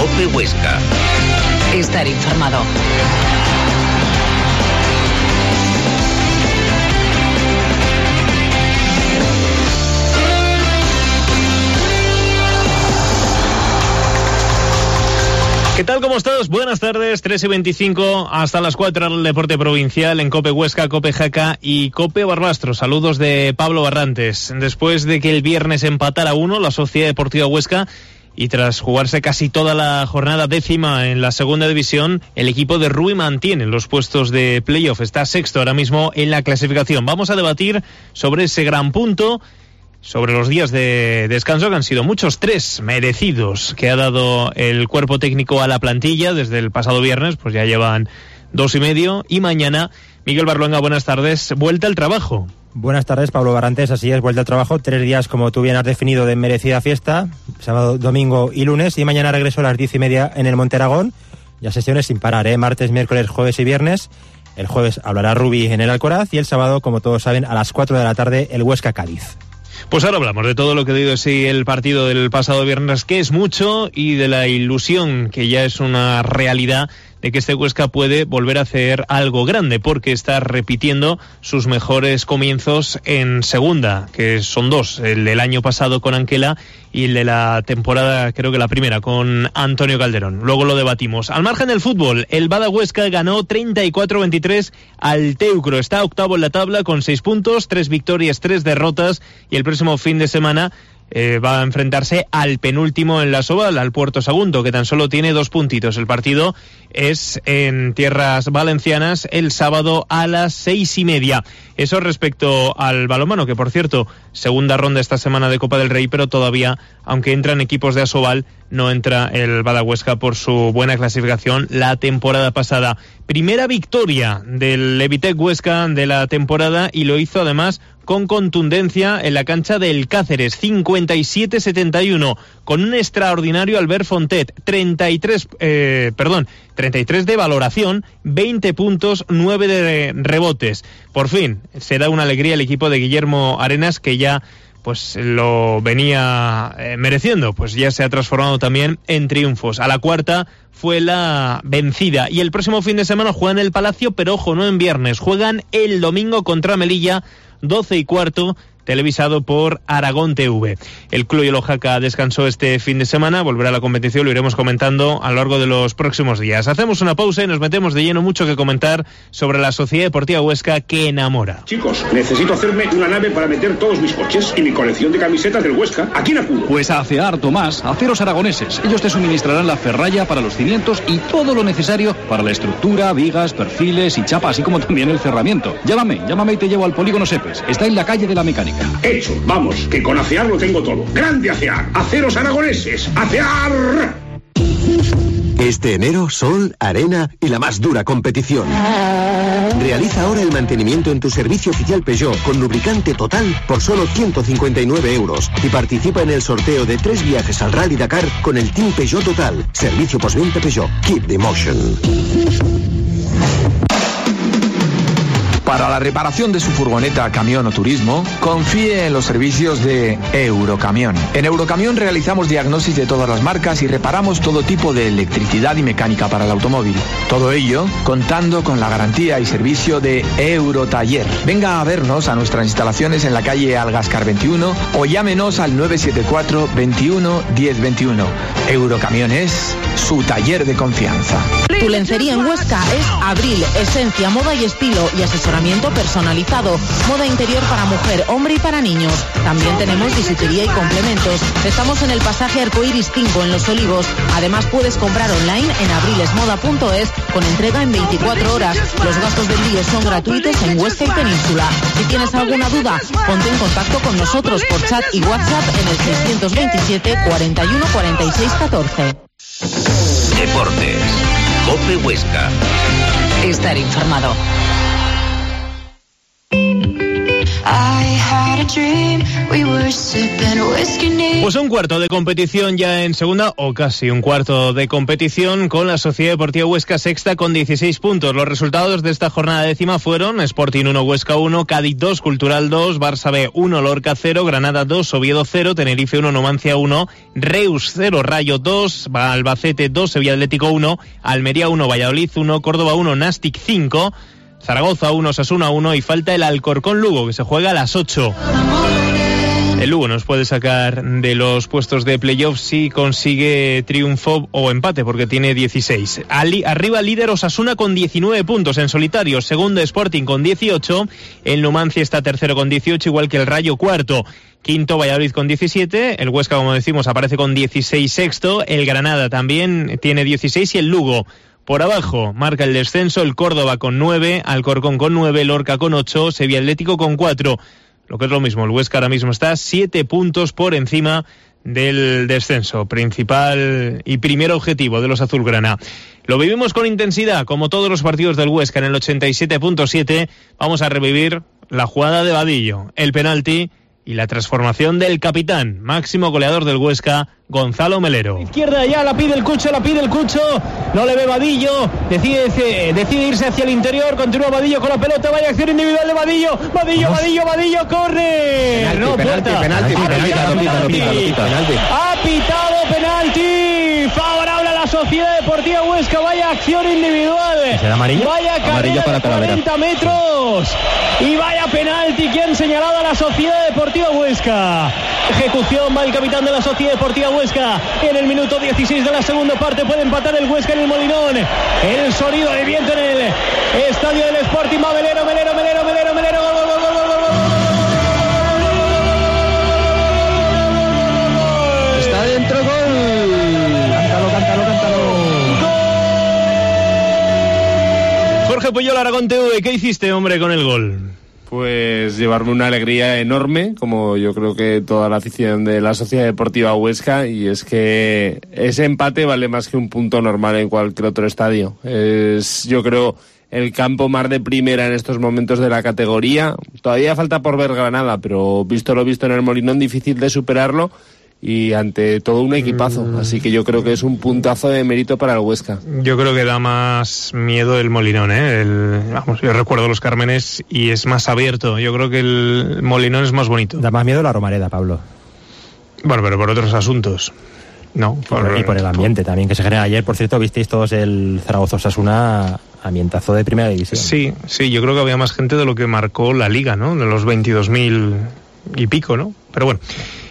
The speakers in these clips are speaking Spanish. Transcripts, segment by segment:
COPE Huesca. Estar informado. ¿Qué tal? ¿Cómo estás? Buenas tardes, 3:25 hasta las 4 el deporte provincial en COPE Huesca, COPE Jaca y COPE Barbastro. Saludos de Pablo Barrantes. Después de que el viernes empatara 1 la Sociedad Deportiva Huesca y tras jugarse casi toda la jornada 10ª en la segunda división, el equipo de Rui mantiene los puestos de playoff. Está sexto ahora mismo en la clasificación. Vamos a debatir sobre ese gran punto, sobre los días de descanso, que han sido muchos, 3 merecidos, que ha dado el cuerpo técnico a la plantilla desde el pasado viernes, pues ya llevan 2,5, y mañana, Miguel Barluenga, buenas tardes, vuelta al trabajo. Buenas tardes, Pablo Barrantes, así es, vuelta al trabajo, 3 días, como tú bien has definido, de merecida fiesta, sábado, domingo y lunes, y mañana regreso a las 10:30 en el Monte Aragón, ya sesiones sin parar, martes, miércoles, jueves y viernes. El jueves hablará Rubí en el Alcoraz y el sábado, como todos saben, a las 4 de la tarde, el Huesca Cádiz. Pues ahora hablamos de todo lo que dio de sí el partido del pasado viernes, que es mucho, y de la ilusión, que ya es una realidad, de que este Huesca puede volver a hacer algo grande, porque está repitiendo sus mejores comienzos en segunda, que son 2, el del año pasado con Anquela y el de la temporada, creo que la primera, con Antonio Calderón. Luego lo debatimos. Al margen del fútbol, el Bada Huesca ganó 34-23 al Teucro. Está octavo en la tabla con 6 puntos, 3 victorias, 3 derrotas, y el próximo fin de semana va a enfrentarse al penúltimo en la Soval, al Puerto Sagunto, que tan solo tiene 2 puntitos. El partido es en tierras valencianas el sábado a las 6:30. Eso respecto al balonmano, que por cierto, segunda ronda esta semana de Copa del Rey, pero todavía, aunque entran equipos de Asobal, no entra el Bada Huesca por su buena clasificación la temporada pasada. Primera victoria del Levitec Huesca de la temporada, y lo hizo además con contundencia en la cancha del Cáceres, 57-71, con un extraordinario Albert Fontet, 33 de valoración, 20 puntos, 9 de rebotes. Por fin, se da una alegría el equipo de Guillermo Arenas, que ya pues lo venía mereciendo, pues ya se ha transformado también en triunfos. A la cuarta fue la vencida, y el próximo fin de semana juegan en el Palacio, pero ojo, no en viernes, juegan el domingo contra Melilla, 12:15, televisado por Aragón TV. El Club Yolo Jaca descansó este fin de semana, volverá a la competición, lo iremos comentando a lo largo de los próximos días. Hacemos una pausa y nos metemos de lleno, mucho que comentar sobre la Sociedad Deportiva Huesca, que enamora. Chicos, necesito hacerme una nave para meter todos mis coches y mi colección de camisetas del Huesca. ¿A quién acudo? Pues a ACEAR, Tomás, Aceros Aragoneses. Ellos te suministrarán la ferralla para los cimientos y todo lo necesario para la estructura, vigas, perfiles y chapa, así como también el cerramiento. Llámame y te llevo al Polígono Sepes. Está en la calle de la Mecánica. Hecho, vamos, que con ACEAR lo tengo todo. ¡Grande ACEAR! ¡Aceros Aragoneses! ¡ACEAR! Este enero, sol, arena y la más dura competición. Realiza ahora el mantenimiento en tu servicio oficial Peugeot con lubricante total por solo 159 euros y participa en el sorteo de 3 viajes al Rally Dakar con el Team Peugeot Total. Servicio postventa Peugeot. Keep the motion. Para la reparación de su furgoneta, camión o turismo, confíe en los servicios de Eurocamión. En Eurocamión realizamos diagnosis de todas las marcas y reparamos todo tipo de electricidad y mecánica para el automóvil. Todo ello contando con la garantía y servicio de Eurotaller. Venga a vernos a nuestras instalaciones en la calle Algascar 21 o llámenos al 974 21 10 21. Eurocamión es su taller de confianza. Tu lencería en Huesca es Abril, esencia, moda y estilo, y asesoramiento personalizado, moda interior para mujer, hombre y para niños. También tenemos bisutería y complementos. Estamos en el pasaje Arcoiris 5 en Los Olivos. Además puedes comprar online en abrilesmoda.es con entrega en 24 horas. Los gastos de envío son gratuitos en Huesca y Península. Si tienes alguna duda, ponte en contacto con nosotros por chat y WhatsApp en el 627 41 46 14. Deportes. COPE Huesca. Estar informado. I had Pues un cuarto de competición ya en segunda, o casi un cuarto de competición, con la Sociedad Deportiva Huesca sexta con 16 puntos. Los resultados de esta jornada décima fueron Sporting 1, Huesca 1, Cádiz 2, Cultural 2, Barça B 1, Lorca 0, Granada 2, Oviedo 0, Tenerife 1, Numancia 1, Reus 0, Rayo 2, Albacete 2, Sevilla Atlético 1, Almería 1, Valladolid 1, Córdoba 1, Nástic 5, Zaragoza 1, Osasuna 1 y falta el Alcorcón Lugo, que se juega a las 8. El Lugo nos puede sacar de los puestos de playoffs si consigue triunfo o empate, porque tiene 16. Arriba líder Osasuna con 19 puntos en solitario, segundo Sporting con 18, el Numancia está tercero con 18, igual que el Rayo cuarto. Quinto Valladolid con 17, el Huesca, como decimos, aparece con 16 sexto, el Granada también tiene 16 y el Lugo por abajo marca el descenso, el Córdoba con 9, Alcorcón con 9, Lorca con 8, Sevilla Atlético con 4. Lo que es lo mismo, el Huesca ahora mismo está 7 puntos por encima del descenso, principal y primer objetivo de los azulgrana. Lo vivimos con intensidad, como todos los partidos del Huesca en el 87.7. Vamos a revivir la jugada de Vadillo, el penalti y la transformación del capitán, máximo goleador del Huesca, Gonzalo Melero. Izquierda ya, la pide el Cucho, no le ve Vadillo, decide irse hacia el interior, continúa Vadillo con la pelota, vaya acción individual de Vadillo, córner. Penalti. Ha pitado penalti, favorable a la Sociedad Deportiva Huesca, vaya acción individual. ¿Será amarillo? Vaya carrera de 40 metros y vaya penalti que han señalado a la Sociedad Deportiva Huesca. Ejecución, va el capitán de la Sociedad Deportiva Huesca en el minuto 16 de la segunda parte. Puede empatar el Huesca en el Molinón. El sonido de viento en el estadio del Sporting. Va Melero, gol. Está dentro, gol. Cántalo. Jorge Puyol, Aragón TV, ¿qué hiciste, hombre, con el gol? Pues llevarme una alegría enorme, como yo creo que toda la afición de la Sociedad Deportiva Huesca, y es que ese empate vale más que un punto normal en cualquier otro estadio. Es, yo creo, el campo más de primera en estos momentos de la categoría. Todavía falta por ver Granada, pero visto lo visto en el Molinón, difícil de superarlo, y ante todo un equipazo, así que yo creo que es un puntazo de mérito para el Huesca. Yo creo que da más miedo el Molinón, yo recuerdo los Cármenes y es más abierto. Yo creo que el Molinón es más bonito. Da más miedo la Romareda, Pablo. Bueno, pero por otros asuntos. No, y por el ambiente también que se genera. Ayer, por cierto, visteis todos el Zaragoza-Osasuna, ambientazo de primera división. Sí, yo creo que había más gente de lo que marcó la Liga, ¿no? De los 22.000 y pico, ¿no? Pero bueno.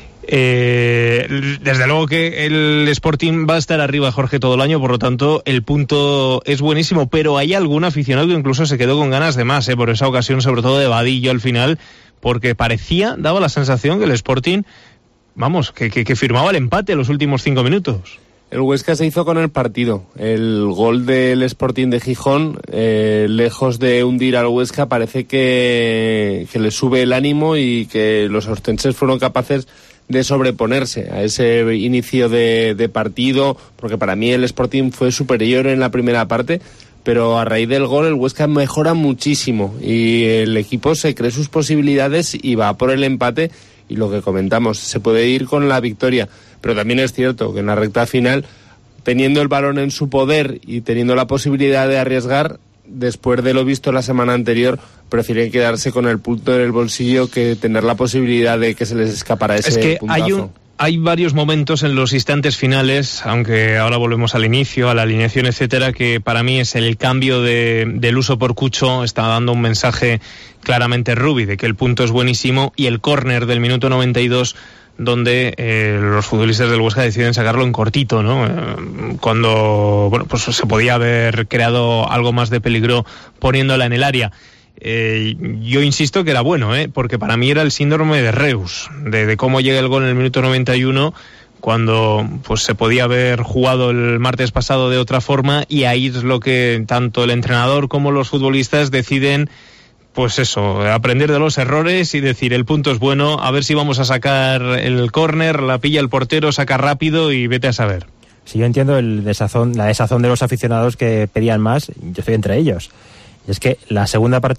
Desde luego que el Sporting va a estar arriba, Jorge, todo el año, por lo tanto el punto es buenísimo, pero hay algún aficionado que incluso se quedó con ganas de más, por esa ocasión, sobre todo de Vadillo al final, porque daba la sensación que el Sporting, que firmaba el empate en los últimos 5 minutos. El Huesca se hizo con el partido. El gol del Sporting de Gijón, lejos de hundir al Huesca, parece que le sube el ánimo y que los ostenses fueron capaces de sobreponerse a ese inicio de partido, porque para mí el Sporting fue superior en la primera parte, pero a raíz del gol el Huesca mejora muchísimo y el equipo se cree sus posibilidades y va por el empate, y lo que comentamos, se puede ir con la victoria, pero también es cierto que en la recta final, teniendo el balón en su poder y teniendo la posibilidad de arriesgar, después de lo visto la semana anterior, prefieren quedarse con el punto en el bolsillo que tener la posibilidad de que se les escapara ese puntazo. Hay varios momentos en los instantes finales, aunque ahora volvemos al inicio, a la alineación, etcétera, que para mí es el cambio del uso por Cucho. Está dando un mensaje claramente Rubi de que el punto es buenísimo, y el córner del minuto 92, donde los futbolistas del Huesca deciden sacarlo en cortito, ¿no? Cuando pues se podía haber creado algo más de peligro poniéndola en el área. Yo insisto que era bueno, porque para mí era el síndrome de Reus, de cómo llega el gol en el minuto 91, cuando pues se podía haber jugado el martes pasado de otra forma, y ahí es lo que tanto el entrenador como los futbolistas deciden, pues eso, aprender de los errores y decir, el punto es bueno, a ver si vamos a sacar el córner, la pilla el portero, saca rápido y vete a saber. Sí, yo entiendo la desazón de los aficionados que pedían más, yo estoy entre ellos. Y es que la segunda parte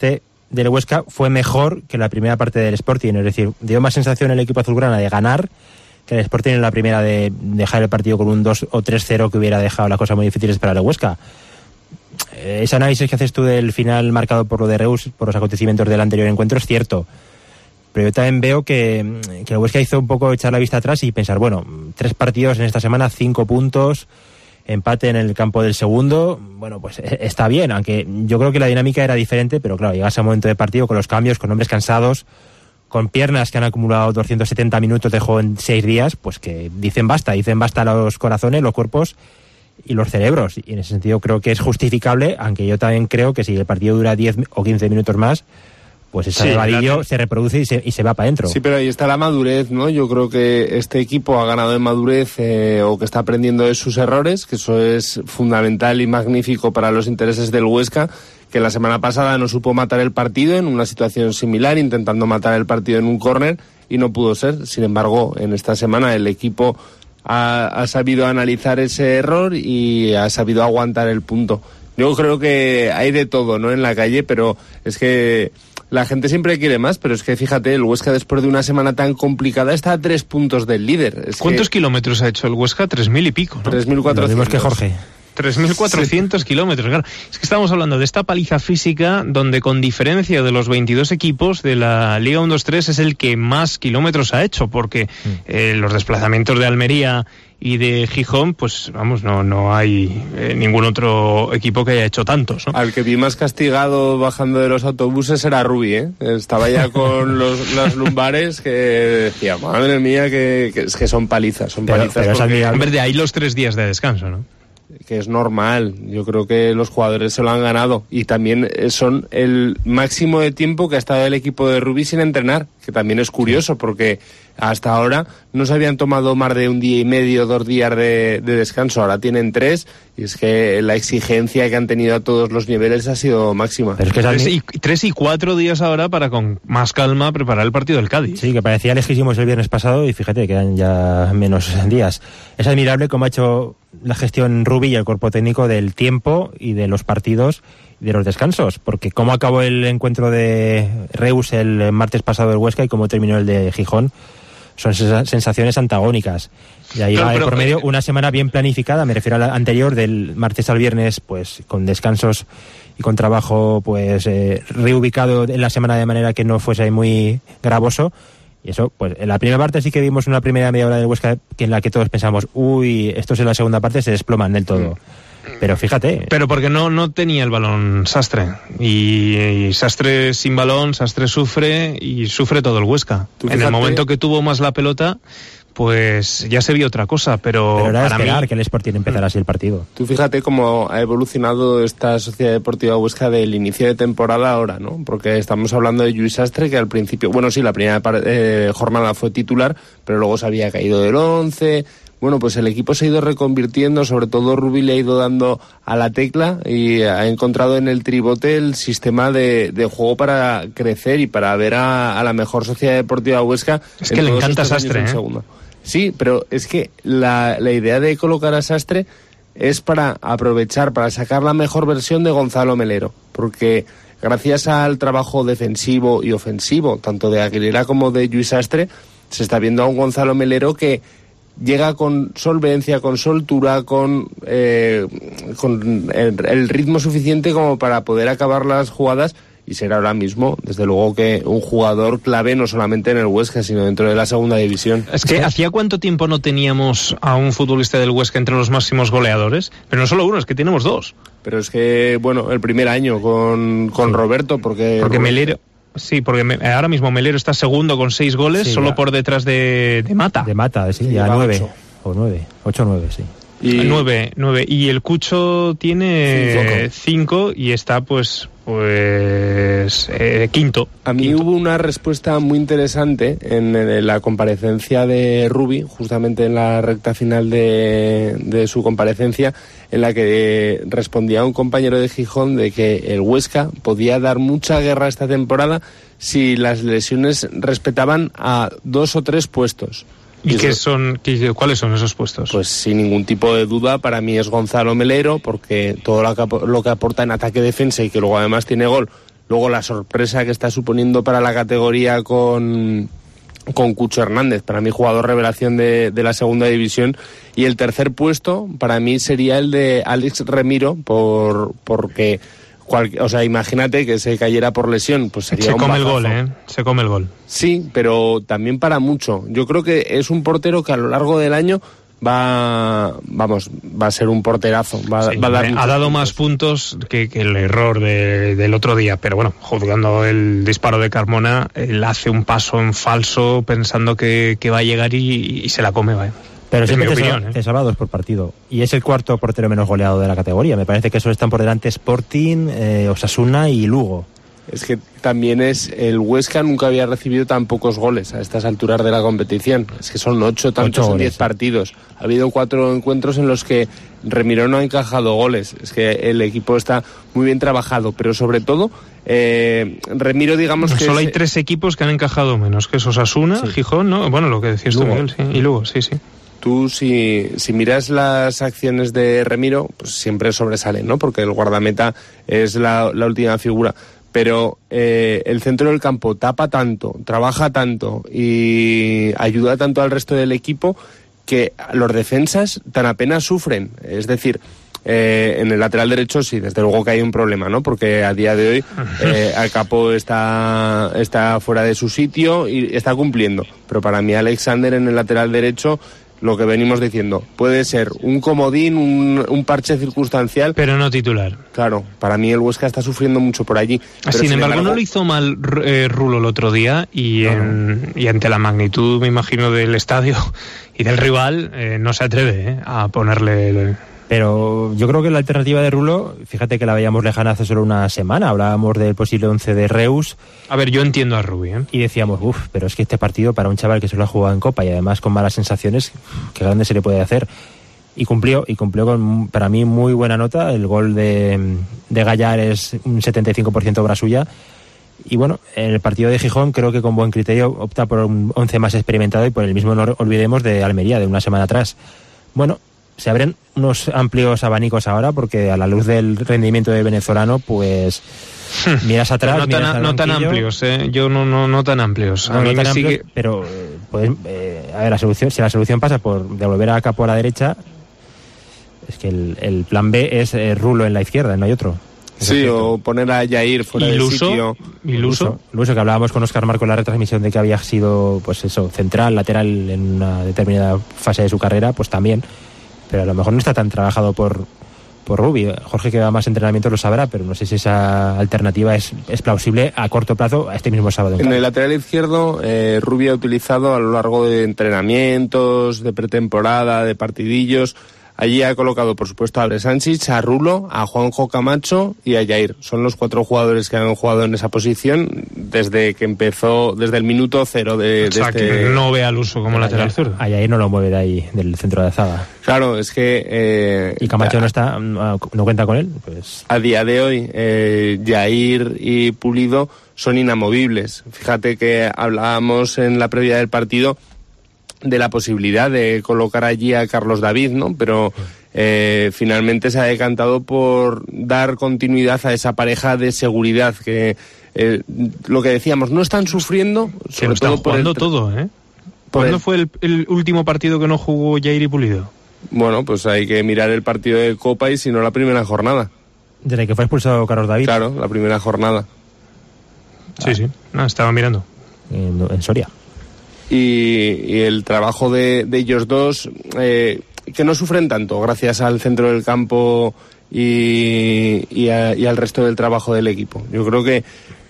del Huesca fue mejor que la primera parte del Sporting, es decir, dio más sensación el equipo azulgrana de ganar que el Sporting en la primera, de dejar el partido con un 2 o 3-0 que hubiera dejado las cosas muy difíciles para el Huesca. Ese análisis que haces tú del final marcado por lo de Reus, por los acontecimientos del anterior encuentro, es cierto, pero yo también veo que el Huesca hizo un poco echar la vista atrás y pensar, bueno, 3 partidos en esta semana, 5 puntos, empate en el campo del segundo, bueno, pues está bien, aunque yo creo que la dinámica era diferente, pero claro, llegas a un momento de partido con los cambios, con hombres cansados, con piernas que han acumulado 270 minutos de juego en 6 días, pues que dicen basta los corazones, los cuerpos y los cerebros, y en ese sentido creo que es justificable, aunque yo también creo que si el partido dura 10 o 15 minutos más, pues ese nevadillo se reproduce y se va para adentro. Sí, pero ahí está la madurez, ¿no? Yo creo que este equipo ha ganado en madurez o que está aprendiendo de sus errores, que eso es fundamental y magnífico para los intereses del Huesca, que la semana pasada no supo matar el partido en una situación similar, intentando matar el partido en un córner y no pudo ser. Sin embargo, en esta semana el equipo ha sabido analizar ese error y ha sabido aguantar el punto. Yo creo que hay de todo, ¿no?, en la calle, pero es que la gente siempre quiere más, pero es que fíjate, el Huesca después de una semana tan complicada está a 3 puntos del líder. ¿Cuántos kilómetros ha hecho el Huesca? 3.000 y pico, ¿no? 3.400. Lo mismo que Jorge. 3.400 kilómetros, claro. Es que estamos hablando de esta paliza física donde, con diferencia de los 22 equipos de la Liga 1-2-3, es el que más kilómetros ha hecho, porque los desplazamientos de Almería y de Gijón, pues vamos, no hay ningún otro equipo que haya hecho tantos, ¿no? Al que vi más castigado bajando de los autobuses era Rubí, ¿eh? Estaba ya con las lumbares que decía, madre mía, que es que son palizas, pero porque... En vez de ahí los 3 días de descanso, ¿no? Que es normal, yo creo que los jugadores se lo han ganado y también son el máximo de tiempo que ha estado el equipo de Rubí sin entrenar, que también es curioso porque hasta ahora no se habían tomado más de 1 día y medio, 2 días de descanso, ahora tienen 3 y es que la exigencia que han tenido a todos los niveles ha sido máxima. Pero es que 3 y 4 días ahora para con más calma preparar el partido del Cádiz. Sí, que parecía lejísimos el viernes pasado y fíjate, quedan ya menos días. Es admirable cómo ha hecho la gestión Rubí y el cuerpo técnico del tiempo y de los partidos y de los descansos, porque cómo acabó el encuentro de Reus el martes pasado del Huesca y cómo terminó el de Gijón son sensaciones antagónicas. Y ahí va por medio una semana bien planificada, me refiero a la anterior, del martes al viernes, pues con descansos y con trabajo pues reubicado en la semana de manera que no fuese muy gravoso. Y eso, pues en la primera parte sí que vimos una primera media hora del Huesca en la que todos pensamos, uy, estos en la segunda parte se desploman del todo. Pero fíjate. Pero porque no tenía el balón Sastre. Y Sastre sin balón, Sastre sufre y sufre todo el Huesca. En el momento que tuvo más la pelota, pues ya se vio otra cosa, pero era para esperar mí... que el Sporting empezara así el partido. Tú fíjate cómo ha evolucionado esta Sociedad Deportiva Huesca del inicio de temporada ahora, ¿no? Porque estamos hablando de Lluís Sastre, que al principio, bueno, sí, la primera jornada fue titular, pero luego se había caído del 11. Bueno, pues el equipo se ha ido reconvirtiendo, sobre todo Rubí le ha ido dando a la tecla y ha encontrado en el tribote el sistema de juego para crecer y para ver a la mejor Sociedad Deportiva Huesca. Es que le encanta Sastre, ¿eh? Sí, pero es que la idea de colocar a Sastre es para aprovechar, para sacar la mejor versión de Gonzalo Melero, porque gracias al trabajo defensivo y ofensivo, tanto de Aguilera como de Lluís Sastre, se está viendo a un Gonzalo Melero que llega con solvencia, con soltura, con el ritmo suficiente como para poder acabar las jugadas y ser ahora mismo, desde luego, que un jugador clave no solamente en el Huesca, sino dentro de la segunda división. Es que ¿hacía cuánto tiempo no teníamos a un futbolista del Huesca entre los máximos goleadores? Pero no solo uno, es que tenemos 2. Pero es que, bueno, el primer año con Roberto, porque Melero... Sí, porque ahora mismo Melero está segundo con 6 goles, sí, solo ya por detrás de Mata. De Mata, sí, ya 9 o 9, 8 o 9, sí. Y 9. Y el Cucho tiene 5 y está pues quinto. A mí hubo una respuesta muy interesante en la comparecencia de Rubí, justamente en la recta final de su comparecencia, en la que respondía a un compañero de Gijón de que el Huesca podía dar mucha guerra esta temporada si las lesiones respetaban a 2 o 3 puestos. ¿Y cuáles son esos puestos? Pues sin ningún tipo de duda, para mí es Gonzalo Melero, porque todo lo que aporta en ataque-defensa y que luego además tiene gol, Luego la sorpresa que está suponiendo para la categoría con Cucho Hernández, para mí jugador revelación de la segunda división. Y el tercer puesto para mí sería el de Alex Remiro, porque imagínate que se cayera por lesión, pues sería un bajazo. Se come el gol. Sí, pero también para mucho. Yo creo que es un portero que a lo largo del año va a ser un porterazo. Ha dado más puntos que el error del otro día, pero bueno, juzgando el disparo de Carmona, él hace un paso en falso pensando que va a llegar y se la come, ¿vale? Pero siempre te salva 2 por partido. Y es el cuarto portero menos goleado de la categoría. Me parece que solo están por delante Sporting, Osasuna y Lugo. Es que también el Huesca nunca había recibido tan pocos goles a estas alturas de la competición. Es que son 8 tantos en 10 partidos. Ha habido 4 encuentros en los que Remiro no ha encajado goles. Es que el equipo está muy bien trabajado, pero sobre todo Remiro, digamos que... Solo hay 3 equipos que han encajado menos, que es Osasuna, sí. Gijón, ¿no? Bueno, lo que decías tú, Miguel, sí. Y Lugo, sí. Tú, si miras las acciones de Remiro, pues siempre sobresalen, ¿no? Porque el guardameta es la última figura. Pero el centro del campo tapa tanto, trabaja tanto y ayuda tanto al resto del equipo que los defensas tan apenas sufren. Es decir, en el lateral derecho sí, desde luego que hay un problema, ¿no? Porque a día de hoy Alcapo está fuera de su sitio y está cumpliendo. Pero para mí Alexander en el lateral derecho, lo que venimos diciendo, puede ser un comodín, un parche circunstancial, pero no titular. Claro, para mí el Huesca está sufriendo mucho por allí. Sin embargo, no lo hizo mal Rulo el otro día y ante la magnitud, me imagino, del estadio y del rival, no se atreve a ponerle... Pero yo creo que la alternativa de Rulo, fíjate que la veíamos lejana hace solo una semana, hablábamos del posible 11 de Reus. A ver, yo entiendo a Rubi, y decíamos, pero es que este partido para un chaval que se lo ha jugado en Copa y además con malas sensaciones, qué grande se le puede hacer. Y cumplió con, para mí, muy buena nota. El gol de Gallar es un 75% obra suya. Y bueno, en el partido de Gijón creo que con buen criterio opta por un 11 más experimentado y por el mismo no olvidemos de Almería, de una semana atrás. Bueno, se abren unos amplios abanicos ahora porque a la luz del rendimiento del venezolano, pues miras atrás, no tan amplios, yo no tan amplios. A mí me sigue... Pero pues, a ver, si la solución pasa por devolver a Capo a la derecha, es que el plan B es Rulo en la izquierda, no hay otro. Sí, o poner a Jair fuera del sitio. Iluso, que hablábamos con Óscar Marco en la retransmisión de que había sido, pues eso, central, lateral en una determinada fase de su carrera, pues también. Pero a lo mejor no está tan trabajado por Rubi. Jorge, que va más entrenamiento, lo sabrá, pero no sé si esa alternativa es plausible a corto plazo a este mismo sábado. En el lateral izquierdo, Rubi ha utilizado a lo largo de entrenamientos, de pretemporada, de partidillos. Allí ha colocado, por supuesto, a Bresanchich, a Rulo, a Juanjo Camacho y a Jair. Son los 4 jugadores que han jugado en esa posición desde que empezó, desde el minuto 0 de que no ve al uso como lateral zurdo. A Jair no lo mueve de ahí, del centro de zaga. Claro, es que... y Camacho no cuenta con él, pues... A día de hoy, Jair y Pulido son inamovibles. Fíjate que hablábamos en la previa del partido de la posibilidad de colocar allí a Carlos David, ¿no? Pero finalmente se ha decantado por dar continuidad a esa pareja de seguridad que lo que decíamos, no están sufriendo, sobre todo por jugando todo, ¿Cuándo fue el último partido que no jugó Jair y Pulido? Bueno, pues hay que mirar el partido de Copa y si no la primera jornada. Desde que fue expulsado Carlos David. Claro, la primera jornada. Sí. Estaba mirando. En Soria. Y el trabajo de ellos dos, que no sufren tanto gracias al centro del campo y al resto del trabajo del equipo. Yo creo que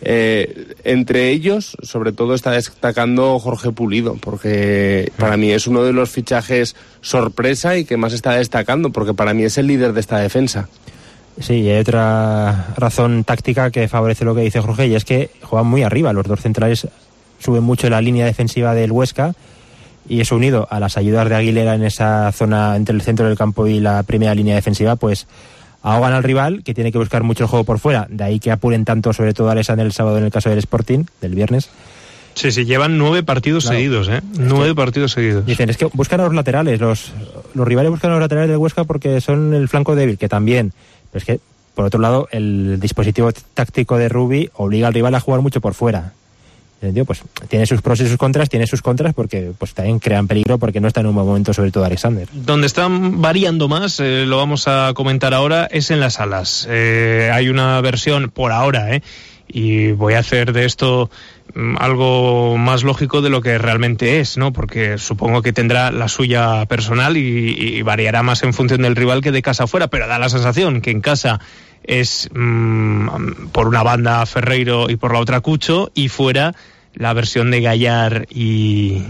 entre ellos, sobre todo, está destacando Jorge Pulido, porque para mí es uno de los fichajes sorpresa y que más está destacando, porque para mí es el líder de esta defensa. Sí, y hay otra razón táctica que favorece lo que dice Jorge, y es que juegan muy arriba. Los dos centrales suben mucho la línea defensiva del Huesca, y eso unido a las ayudas de Aguilera en esa zona entre el centro del campo y la primera línea defensiva, pues ahogan al rival, que tiene que buscar mucho el juego por fuera. De ahí que apuren tanto, sobre todo Alexander el sábado en el caso del Sporting, del viernes. Sí, llevan 9 partidos seguidos, 9 partidos seguidos. Dicen, es que buscan a los laterales, los rivales buscan a los laterales del Huesca porque son el flanco débil, que también, pero es que por otro lado, el dispositivo táctico de Rubi obliga al rival a jugar mucho por fuera. Pues tiene sus pros y sus contras, porque pues también crean peligro porque no está en un buen momento, sobre todo Alexander. Donde están variando más, lo vamos a comentar ahora, es en las alas. Hay una versión por ahora, y voy a hacer de esto algo más lógico de lo que realmente es, ¿no? Porque supongo que tendrá la suya personal y variará más en función del rival que de casa afuera, pero da la sensación que en casa es por una banda Ferreiro y por la otra Cucho, y fuera la versión de Gallar y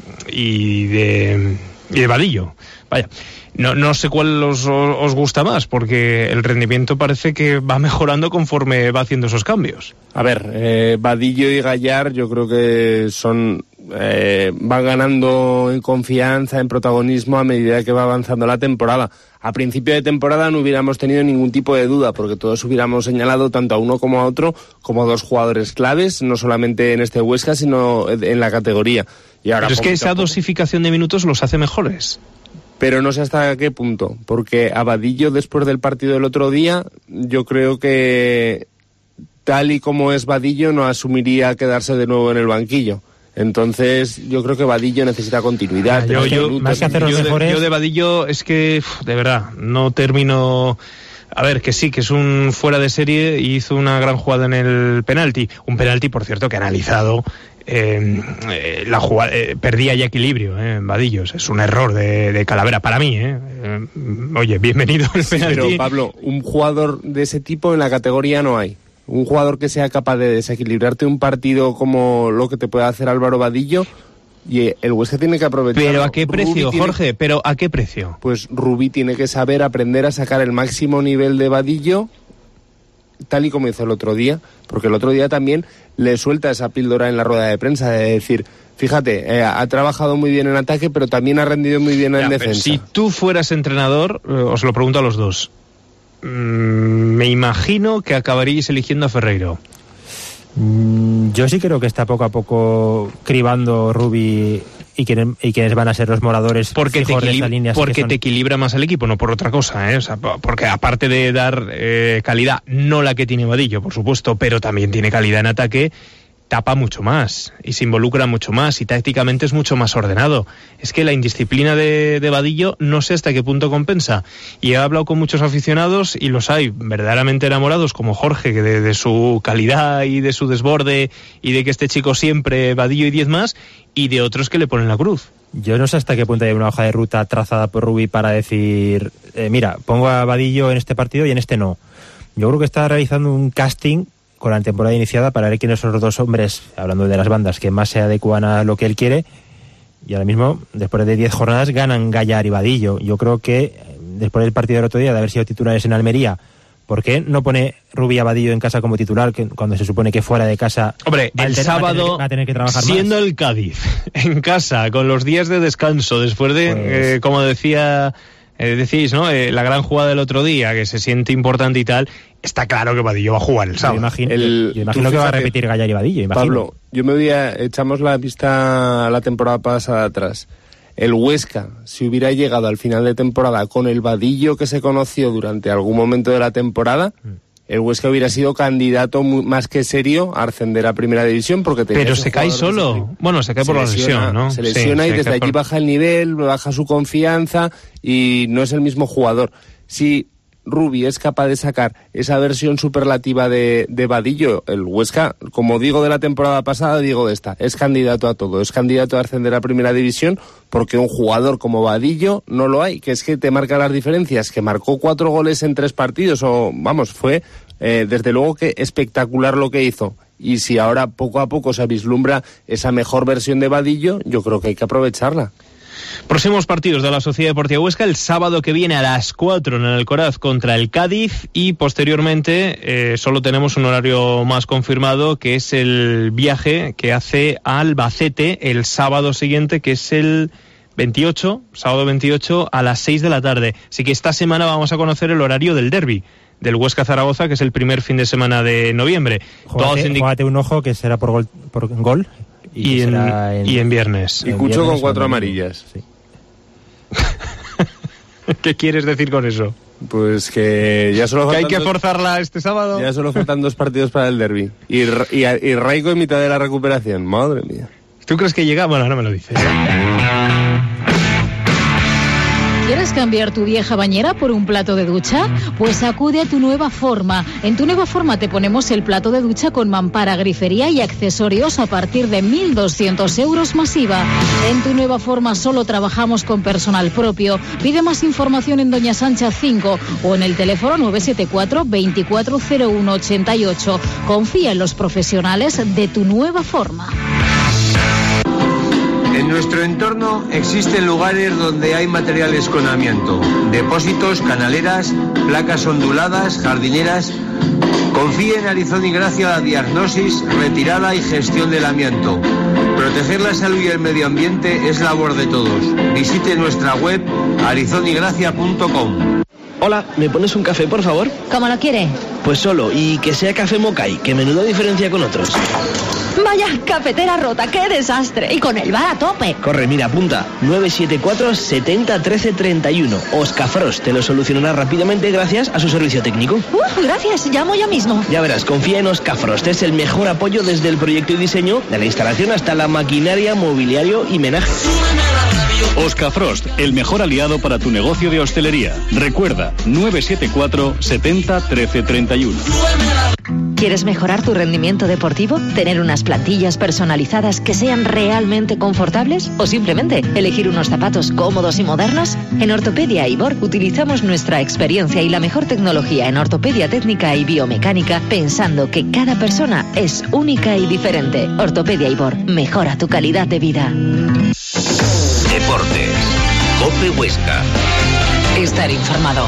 de Vadillo. Vaya, no sé cuál os gusta más, porque el rendimiento parece que va mejorando conforme va haciendo esos cambios. A ver, Vadillo y Gallar yo creo que van ganando en confianza, en protagonismo a medida que va avanzando la temporada. A principio de temporada no hubiéramos tenido ningún tipo de duda, porque todos hubiéramos señalado tanto a uno como a otro como dos jugadores claves, no solamente en este Huesca, sino en la categoría. Y ahora, pero es que esa dosificación de minutos los hace mejores. Pero no sé hasta qué punto, porque a Vadillo, después del partido del otro día, yo creo que tal y como es Vadillo no asumiría quedarse de nuevo en el banquillo. Entonces yo creo que Vadillo necesita continuidad. Yo de Vadillo es que, de verdad, no termino... A ver, que sí, que es un fuera de serie y hizo una gran jugada en el penalti. Un penalti, por cierto, que analizado... la jugada perdía ya equilibrio en Vadillos. Es un error de Calavera para mí. Oye, bienvenido al penalti. Pero Pablo, un jugador de ese tipo en la categoría no hay. Un jugador que sea capaz de desequilibrarte un partido como lo que te puede hacer Álvaro Vadillo, y el Huesca tiene que aprovechar. ¿Pero a qué precio, Jorge? ¿Pero a qué precio? Pues Rubí tiene que saber aprender a sacar el máximo nivel de Vadillo, tal y como hizo el otro día, porque el otro día también le suelta esa píldora en la rueda de prensa de decir, fíjate, ha trabajado muy bien en ataque, pero también ha rendido muy bien en defensa. Si tú fueras entrenador, os lo pregunto a los dos, me imagino que acabaríais eligiendo a Ferreiro. Yo sí creo que está poco a poco cribando Rubi y quienes van a ser los moradores porque fijos de esa línea. Porque te equilibra más el equipo, no por otra cosa, O sea, porque aparte de dar calidad, no la que tiene Vadillo, por supuesto, pero también tiene calidad en ataque, tapa mucho más y se involucra mucho más y tácticamente es mucho más ordenado. Es que la indisciplina de Vadillo no sé hasta qué punto compensa, y he hablado con muchos aficionados y los hay verdaderamente enamorados, como Jorge, que de su calidad y de su desborde y de que este chico siempre Vadillo y 10 más, y de otros que le ponen la cruz. Yo no sé hasta qué punto hay una hoja de ruta trazada por Rubi para decir, mira, pongo a Vadillo en este partido y en este no. Yo creo que está realizando un casting con la temporada iniciada para ver quiénes son los dos hombres, hablando de las bandas, que más se adecuan a lo que él quiere, y ahora mismo, después de 10 jornadas, ganan Gallar y Vadillo. Yo creo que después del partido del otro día, de haber sido titulares en Almería, ¿por qué no pone Rubi a Vadillo en casa como titular, que cuando se supone que fuera de casa... Hombre, el sábado, va a tener que trabajar siendo más? El Cádiz, en casa, con los días de descanso, después de, como decía... decís, ¿no? La gran jugada del otro día, que se siente importante y tal, está claro que Vadillo va a jugar el sábado. Yo imagino que va a repetir Gallar y Vadillo. Pablo, echamos la vista a la temporada pasada atrás. El Huesca, si hubiera llegado al final de temporada con el Vadillo que se conoció durante algún momento de la temporada, el Huesca hubiera sido candidato más que serio a ascender a Primera División, porque pero se cae solo. Bueno, se cae por la lesión, ¿no? Se lesiona y desde allí baja el nivel, baja su confianza y no es el mismo jugador. Si Rubi es capaz de sacar esa versión superlativa de Vadillo, el Huesca, como digo de la temporada pasada, digo de esta, es candidato a todo, es candidato a ascender a Primera División, porque un jugador como Vadillo no lo hay, que es que te marca las diferencias, que marcó 4 goles en 3 partidos, fue desde luego que espectacular lo que hizo. Y si ahora poco a poco se vislumbra esa mejor versión de Vadillo, yo creo que hay que aprovecharla. Próximos partidos de la Sociedad Deportiva Huesca, el sábado que viene a las 4 en el Alcoraz contra el Cádiz, y posteriormente solo tenemos un horario más confirmado, que es el viaje que hace a Albacete el sábado siguiente, que es el 28, sábado 28 a las 6 de la tarde. Así que esta semana vamos a conocer el horario del derbi del Huesca-Zaragoza, que es el primer fin de semana de noviembre. Júgate un ojo que será por gol. Y en viernes. Y Cucho con 4 amarillas. Sí. ¿Qué quieres decir con eso? Pues que ya solo ¿Que hay faltan que forzarla este sábado? Ya solo faltan 2 partidos para el derbi. Y Raiko en mitad de la recuperación. Madre mía. ¿Tú crees que llega? Bueno, no me lo dices. ¿Quieres cambiar tu vieja bañera por un plato de ducha? Pues acude a Tu Nueva Forma. En Tu Nueva Forma te ponemos el plato de ducha con mampara, grifería y accesorios a partir de 1.200 euros masiva. En Tu Nueva Forma solo trabajamos con personal propio. Pide más información en Doña Sancha 5 o en el teléfono 974 240188. Confía en los profesionales de Tu Nueva Forma. En nuestro entorno existen lugares donde hay materiales con amianto, depósitos, canaleras, placas onduladas, jardineras. Confíe en Arizón y Gracia la diagnosis, retirada y gestión del amianto. Proteger la salud y el medio ambiente es labor de todos. Visite nuestra web arizonygracia.com. Hola, ¿me pones un café, por favor? ¿Cómo lo quiere? Pues solo, y que sea café Mokai, que menuda diferencia con otros. Vaya, cafetera rota, qué desastre. Y con el bar a tope. Corre, mira, apunta. 974 70 13 31. Oscar Frost te lo solucionará rápidamente gracias a su servicio técnico. Gracias, llamo ya mismo. Ya verás, confía en Oscar Frost. Es el mejor apoyo desde el proyecto y diseño, de la instalación hasta la maquinaria, mobiliario y menaje. Oscar Frost, el mejor aliado para tu negocio de hostelería. Recuerda, 974 70 13 31. ¿Quieres mejorar tu rendimiento deportivo? ¿Tener unas plantillas personalizadas que sean realmente confortables? ¿O simplemente elegir unos zapatos cómodos y modernos? En Ortopedia Ibor utilizamos nuestra experiencia y la mejor tecnología en ortopedia técnica y biomecánica, pensando que cada persona es única y diferente. Ortopedia Ibor, mejora tu calidad de vida. Deportes. COPE Huesca. Estar informado.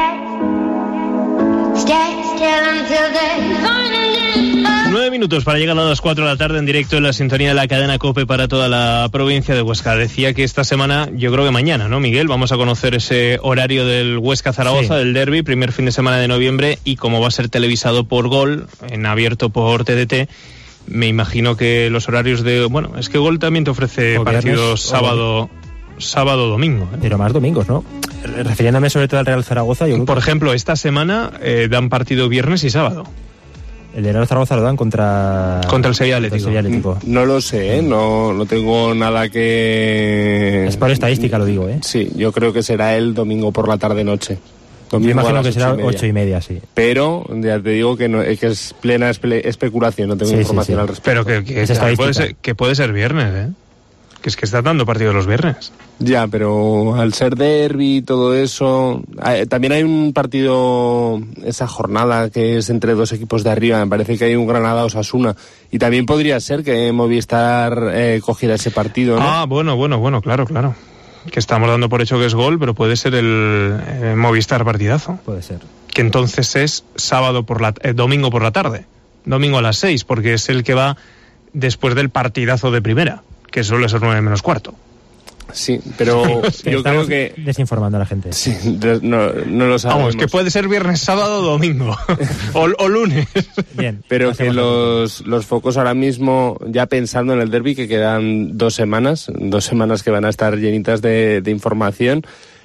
9 minutos para llegar a las 4 de la tarde en directo en la sintonía de la cadena COPE para toda la provincia de Huesca. Decía que esta semana, yo creo que mañana, ¿no, Miguel? Vamos a conocer ese horario del Huesca-Zaragoza, del derbi, primer fin de semana de noviembre, y como va a ser televisado por Gol, en abierto por TDT, me imagino que los horarios de... Bueno, es que Gol también te ofrece partidos sábado, domingo. Pero más domingos, ¿no? Refiriéndome sobre todo al Real Zaragoza... Por ejemplo, esta semana dan partido viernes y sábado. El de Real Zaragoza lo dan contra el Sevilla Atlético. No lo sé, no tengo nada que... Es por estadística, lo digo, ¿eh? Sí, yo creo que será el domingo por la tarde-noche. Yo imagino que será 8:30, sí. Pero ya te digo que, que es plena especulación, no tengo información al respecto. Pero que puede ser viernes, ¿eh? Que es que está dando partido los viernes. Ya, pero al ser derbi y todo eso... También hay un partido esa jornada que es entre 2 equipos de arriba. Me parece que hay un Granada-Osasuna. Y también podría ser que Movistar cogiera ese partido, ¿no? Ah, bueno, claro. Que estamos dando por hecho que es Gol, pero puede ser el Movistar partidazo. Puede ser. Que entonces es domingo por la tarde. Domingo a las 6, porque es el que va después del partidazo de primera, que suele ser 9 menos cuarto. Sí, pero yo creo que... desinformando a la gente. Sí, no lo sabemos. Vamos, que puede ser viernes, sábado o domingo. o lunes. Bien. Pero que los focos ahora mismo, ya pensando en el derbi, que quedan 2 semanas que van a estar llenitas de información,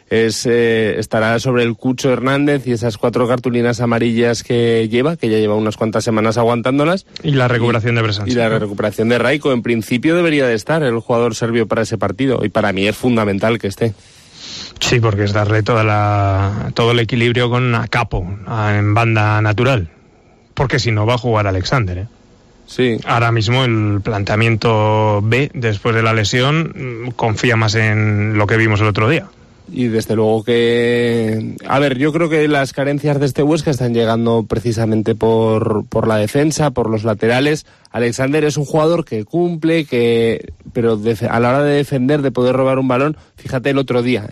estará sobre el Cucho Hernández y esas 4 cartulinas amarillas que ya lleva unas cuantas semanas aguantándolas. Y la recuperación de Bresanchi. Y la recuperación de Raiko. En principio debería de estar el jugador serbio para ese partido, y para mí es fundamental que esté. Sí, porque es darle todo el equilibrio con Acapo en banda natural. Porque si no va a jugar Alexander, ¿eh? Sí. Ahora mismo el planteamiento B, después de la lesión, confía más en lo que vimos el otro día. Y desde luego que... A ver, yo creo que las carencias de este Huesca están llegando precisamente por la defensa, por los laterales. Alexander es un jugador que cumple, pero a la hora de defender, de poder robar un balón, fíjate el otro día,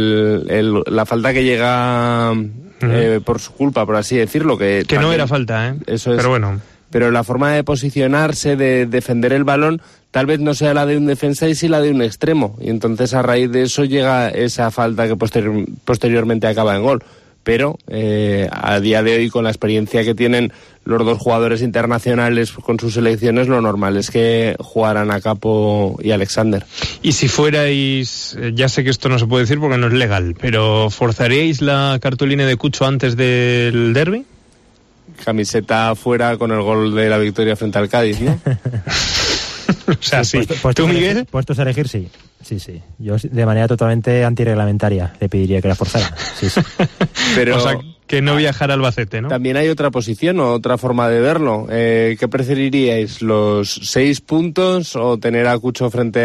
la falta que llega por su culpa, por así decirlo. Que también, no era falta, ¿eh? Eso es, pero bueno. Pero la forma de posicionarse, de defender el balón, tal vez no sea la de un defensa y sí la de un extremo. Y entonces a raíz de eso llega esa falta que posteriormente acaba en gol. pero a día de hoy, con la experiencia que tienen los dos jugadores internacionales con sus selecciones, lo normal es que jugaran a Capo y Alexander. Y si fuerais, ya sé que esto no se puede decir porque no es legal, pero ¿forzaríais la cartulina de Cucho antes del derbi? Camiseta fuera con el gol de la victoria frente al Cádiz, ¿no? O sea, sí. ¿Tú, Miguel? Puestos a elegir, sí. Sí. Yo de manera totalmente antirreglamentaria le pediría que la forzara. Sí. Pero, o sea, que no viajara a Albacete, ¿no? También hay otra posición o otra forma de verlo. ¿Qué preferiríais? ¿Los 6 puntos o tener a Cucho frente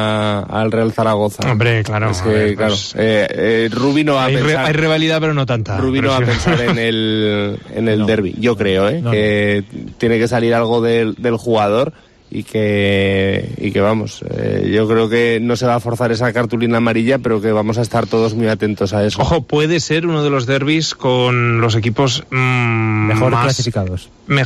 al Real Zaragoza? Hombre, claro. Es que, pues, Rubí no va a pensar... Hay rivalidad, pero no tanta. Rubí no va a pensar en el derbi. Yo creo, que tiene que salir algo del jugador. Y que vamos, yo creo que no se va a forzar esa cartulina amarilla, pero que vamos a estar todos muy atentos a eso. Ojo, puede ser uno de los derbis con los equipos mejor clasificados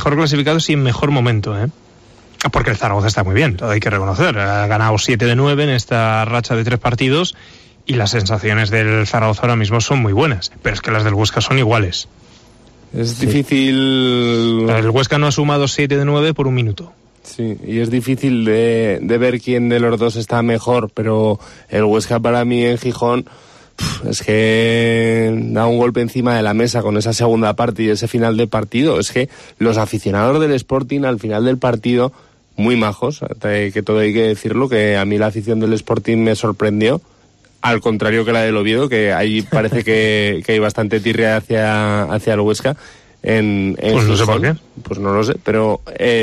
y en mejor momento, porque el Zaragoza está muy bien, todo hay que reconocer. Ha ganado 7 de 9 en esta racha de 3 partidos y las sensaciones del Zaragoza ahora mismo son muy buenas, pero es que las del Huesca son iguales. Es difícil... El Huesca no ha sumado 7 de 9 por un minuto. Sí, y es difícil de ver quién de los dos está mejor, pero el Huesca para mí en Gijón es que da un golpe encima de la mesa con esa segunda parte y ese final de partido. Es que los aficionados del Sporting al final del partido, muy majos, que todo hay que decirlo, que a mí la afición del Sporting me sorprendió, al contrario que la del Oviedo, que ahí parece que hay bastante tirria hacia el Huesca. Pues no sé por qué. Pues no lo sé, pero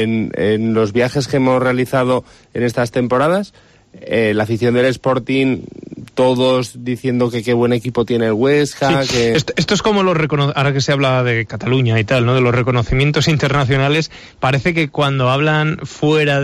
en los viajes que hemos realizado en estas temporadas, la afición del Sporting, todos diciendo que qué buen equipo tiene el Huesca. Sí. Que... Esto es como ahora que se habla de Cataluña y tal, ¿no? De los reconocimientos internacionales, parece que cuando hablan fuera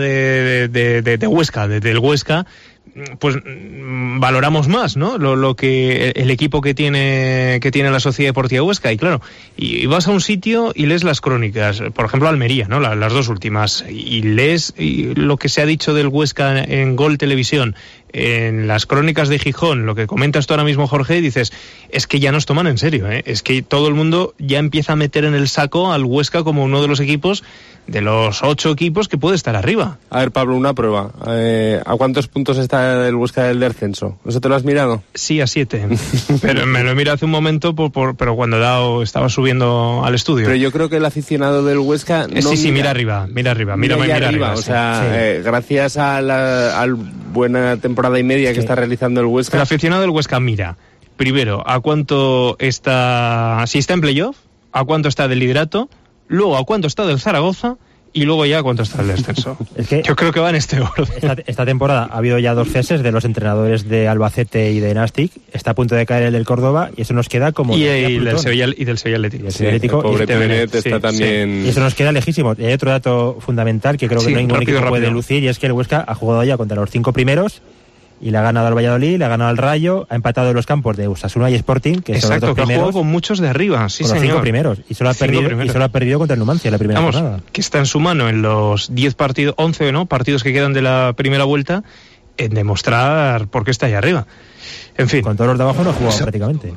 de Huesca, del Huesca, pues valoramos más, ¿no? Lo que el equipo que tiene la Sociedad Deportiva Huesca. Y claro, y vas a un sitio y lees las crónicas, por ejemplo Almería, ¿no? Las dos últimas, y lees lo que se ha dicho del Huesca en Gol Televisión, en las crónicas de Gijón, lo que comentas tú ahora mismo, Jorge, y dices, es que ya nos toman en serio, es que todo el mundo ya empieza a meter en el saco al Huesca como uno de los equipos, de los 8 equipos que puede estar arriba. A ver, Pablo, una prueba. ¿A cuántos puntos está el Huesca del descenso? ¿Eso te lo has mirado? Sí, a 7. Pero me lo he mirado hace un momento, pero cuando estaba subiendo al estudio. Pero yo creo que el aficionado del Huesca... Sí, mira arriba. Mira arriba. O sea, gracias a la buena temporada y media que está realizando el Huesca... El aficionado del Huesca mira, primero, a cuánto está... Si está en playoff, a cuánto está del liderato... Luego a cuánto está del Zaragoza y luego ya a cuánto está el descenso. Es que yo creo que va en este orden. Esta temporada ha habido ya 2 ceses de los entrenadores de Albacete y de Nastic. Está a punto de caer el del Córdoba y eso nos queda como... Y del Sevilla Atlético. El pobre Tevenet está también... Y eso nos queda lejísimo. Y hay otro dato fundamental que creo que no hay ningún equipo puede lucir, y es que el Huesca ha jugado ya contra los 5 primeros y le ha ganado al Valladolid, le ha ganado al Rayo, ha empatado en los campos de Osasuna y Sporting, que son los 2 primeros. Que ha jugado con muchos de arriba, sí, con los 5 primeros, y solo ha perdido contra el Numancia la primera jornada. Que está en su mano en los 10 partidos, 11 partidos que quedan de la primera vuelta, en demostrar por qué está ahí arriba. En fin. Con todos los de abajo no ha jugado prácticamente.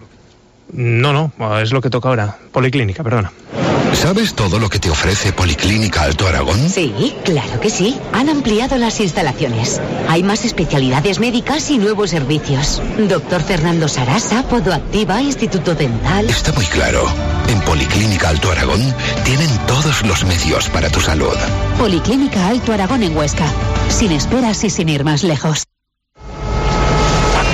No, es lo que toca ahora. Policlínica, perdona. ¿Sabes todo lo que te ofrece Policlínica Alto Aragón? Sí, claro que sí. Han ampliado las instalaciones. Hay más especialidades médicas y nuevos servicios. Doctor Fernando Sarasa, Podoactiva, Instituto Dental... Está muy claro. En Policlínica Alto Aragón tienen todos los medios para tu salud. Policlínica Alto Aragón en Huesca. Sin esperas y sin ir más lejos.